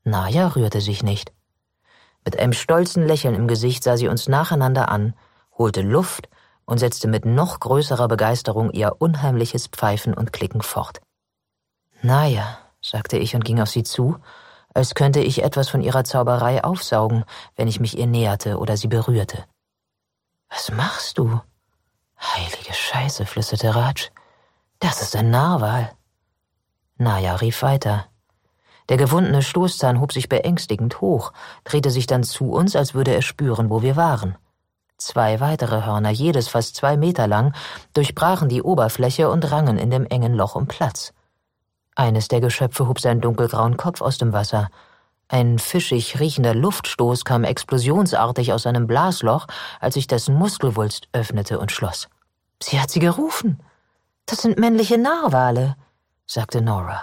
Naya rührte sich nicht. Mit einem stolzen Lächeln im Gesicht sah sie uns nacheinander an, holte Luft und setzte mit noch größerer Begeisterung ihr unheimliches Pfeifen und Klicken fort. »Naya«, sagte ich und ging auf sie zu, als könnte ich etwas von ihrer Zauberei aufsaugen, wenn ich mich ihr näherte oder sie berührte. »Was machst du?« »Heilige Scheiße«, flüsterte Raj. »Das ist ein Narwal.« Naya rief weiter. Der gewundene Stoßzahn hob sich beängstigend hoch, drehte sich dann zu uns, als würde er spüren, wo wir waren. 2 weitere Hörner, jedes fast 2 Meter lang, durchbrachen die Oberfläche und rangen in dem engen Loch um Platz. Eines der Geschöpfe hob seinen dunkelgrauen Kopf aus dem Wasser. Ein fischig riechender Luftstoß kam explosionsartig aus seinem Blasloch, als sich dessen Muskelwulst öffnete und schloss. »Sie hat sie gerufen. Das sind männliche Narwale«, sagte Nora.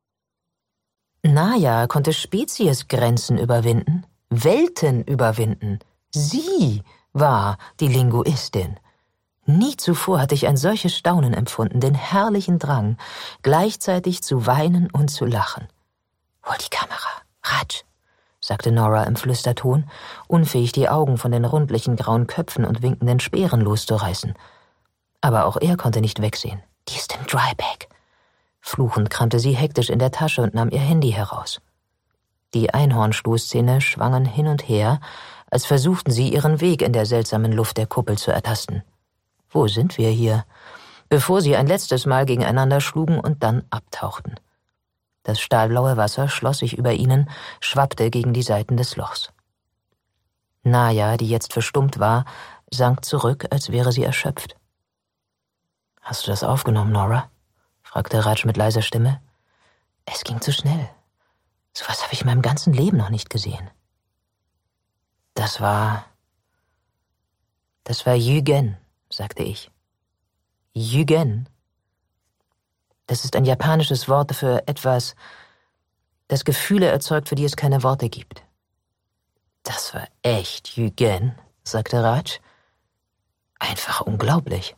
Naya konnte Speziesgrenzen überwinden, Welten überwinden. Sie war die Linguistin. Nie zuvor hatte ich ein solches Staunen empfunden, den herrlichen Drang, gleichzeitig zu weinen und zu lachen. »Hol die Kamera, Raj«, sagte Nora im Flüsterton, unfähig die Augen von den rundlichen grauen Köpfen und winkenden Speeren loszureißen. Aber auch er konnte nicht wegsehen. »Die ist im Drybag.« Fluchend kramte sie hektisch in der Tasche und nahm ihr Handy heraus. Die Einhornstoßzähne schwangen hin und her, als versuchten sie, ihren Weg in der seltsamen Luft der Kuppel zu ertasten. Wo sind wir hier? Bevor sie ein letztes Mal gegeneinander schlugen und dann abtauchten. Das stahlblaue Wasser schloss sich über ihnen, schwappte gegen die Seiten des Lochs. Naya, die jetzt verstummt war, sank zurück, als wäre sie erschöpft. »Hast du das aufgenommen, Nora?« fragte Raj mit leiser Stimme. »Es ging zu schnell. Sowas habe ich in meinem ganzen Leben noch nicht gesehen.« Das war Yugen«, sagte ich. »Yugen. Das ist ein japanisches Wort für etwas, das Gefühle erzeugt, für die es keine Worte gibt.« »Das war echt Yugen«, sagte Raj. »Einfach unglaublich.«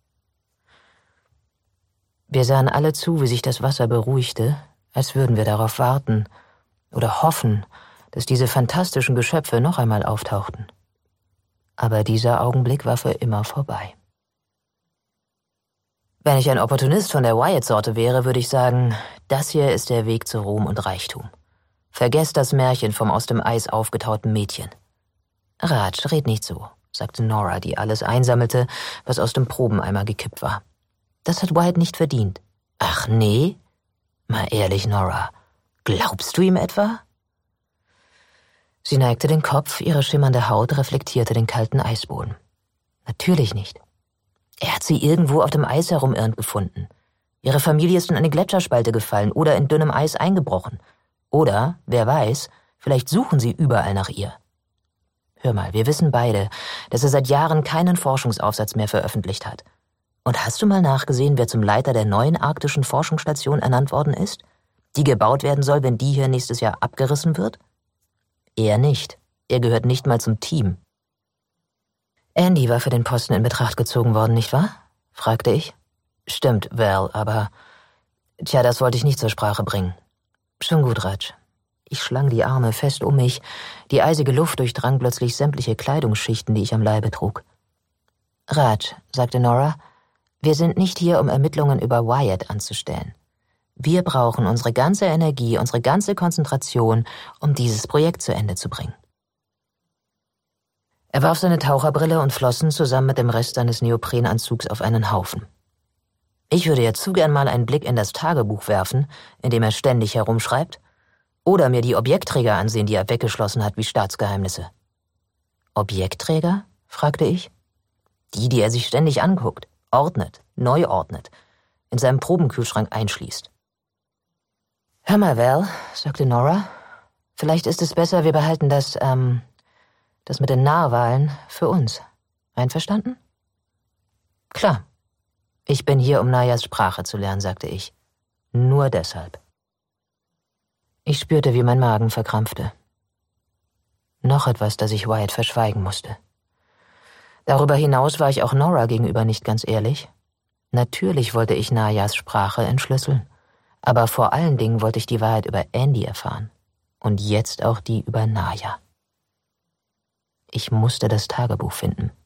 Wir sahen alle zu, wie sich das Wasser beruhigte, als würden wir darauf warten oder hoffen, dass diese fantastischen Geschöpfe noch einmal auftauchten. Aber dieser Augenblick war für immer vorbei. Wenn ich ein Opportunist von der Wyatt-Sorte wäre, würde ich sagen, das hier ist der Weg zu Ruhm und Reichtum. Vergesst das Märchen vom aus dem Eis aufgetauten Mädchen. »Raj, red nicht so«, sagte Nora, die alles einsammelte, was aus dem Probeneimer gekippt war. »Das hat Wyatt nicht verdient.« »Ach nee? Mal ehrlich, Nora, glaubst du ihm etwa?« Sie neigte den Kopf, ihre schimmernde Haut reflektierte den kalten Eisboden. »Natürlich nicht. Er hat sie irgendwo auf dem Eis herumirrend gefunden. Ihre Familie ist in eine Gletscherspalte gefallen oder in dünnem Eis eingebrochen. Oder, wer weiß, vielleicht suchen sie überall nach ihr. Hör mal, wir wissen beide, dass er seit Jahren keinen Forschungsaufsatz mehr veröffentlicht hat. Und hast du mal nachgesehen, wer zum Leiter der neuen arktischen Forschungsstation ernannt worden ist? Die gebaut werden soll, wenn die hier nächstes Jahr abgerissen wird? Er nicht. Er gehört nicht mal zum Team.« »Andy war für den Posten in Betracht gezogen worden, nicht wahr?« fragte ich. »Stimmt, Val, aber... Tja, das wollte ich nicht zur Sprache bringen.« »Schon gut, Raj.« Ich schlang die Arme fest um mich. Die eisige Luft durchdrang plötzlich sämtliche Kleidungsschichten, die ich am Leibe trug. »Raj«, sagte Nora, »wir sind nicht hier, um Ermittlungen über Wyatt anzustellen. Wir brauchen unsere ganze Energie, unsere ganze Konzentration, um dieses Projekt zu Ende zu bringen.« Er warf seine Taucherbrille und Flossen zusammen mit dem Rest seines Neoprenanzugs auf einen Haufen. Ich würde jetzt zu gern mal einen Blick in das Tagebuch werfen, in dem er ständig herumschreibt, oder mir die Objektträger ansehen, die er weggeschlossen hat wie Staatsgeheimnisse. »Objektträger?« fragte ich. Die er sich ständig anguckt, ordnet, neu ordnet, in seinem Probenkühlschrank einschließt. »Hör mal, Val«, sagte Nora, »vielleicht ist es besser, wir behalten das mit den Narwalen für uns. Einverstanden?« »Klar. Ich bin hier, um Nayas Sprache zu lernen«, sagte ich. »Nur deshalb.« Ich spürte, wie mein Magen verkrampfte. Noch etwas, das ich Wyatt verschweigen musste. Darüber hinaus war ich auch Nora gegenüber nicht ganz ehrlich. Natürlich wollte ich Nayas Sprache entschlüsseln, aber vor allen Dingen wollte ich die Wahrheit über Andy erfahren. Und jetzt auch die über Naya. Ich musste das Tagebuch finden.